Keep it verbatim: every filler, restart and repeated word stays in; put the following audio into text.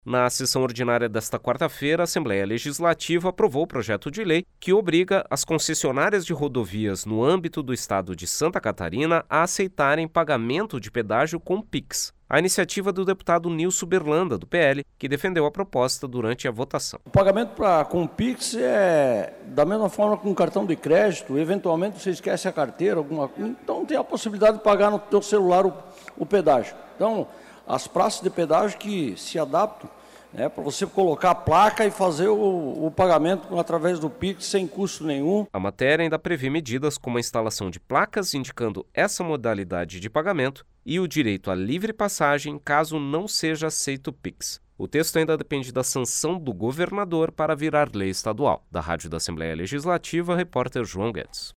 Na sessão ordinária desta quarta-feira, a Assembleia Legislativa aprovou o projeto de lei que obriga as concessionárias de rodovias no âmbito do estado de Santa Catarina a aceitarem pagamento de pedágio com Pix. A iniciativa do deputado Nilson Berlanda, do P L, que defendeu a proposta durante a votação. O pagamento pra, com Pix é da mesma forma com cartão de crédito, eventualmente você esquece a carteira, alguma coisa, então tem a possibilidade de pagar no teu celular o, o pedágio. Então, as praças de pedágio que se adaptam, né, para você colocar a placa e fazer o, o pagamento através do Pix sem custo nenhum. A matéria ainda prevê medidas como a instalação de placas indicando essa modalidade de pagamento e o direito à livre passagem caso não seja aceito o Pix. O texto ainda depende da sanção do governador para virar lei estadual. Da Rádio da Assembleia Legislativa, repórter João Guedes.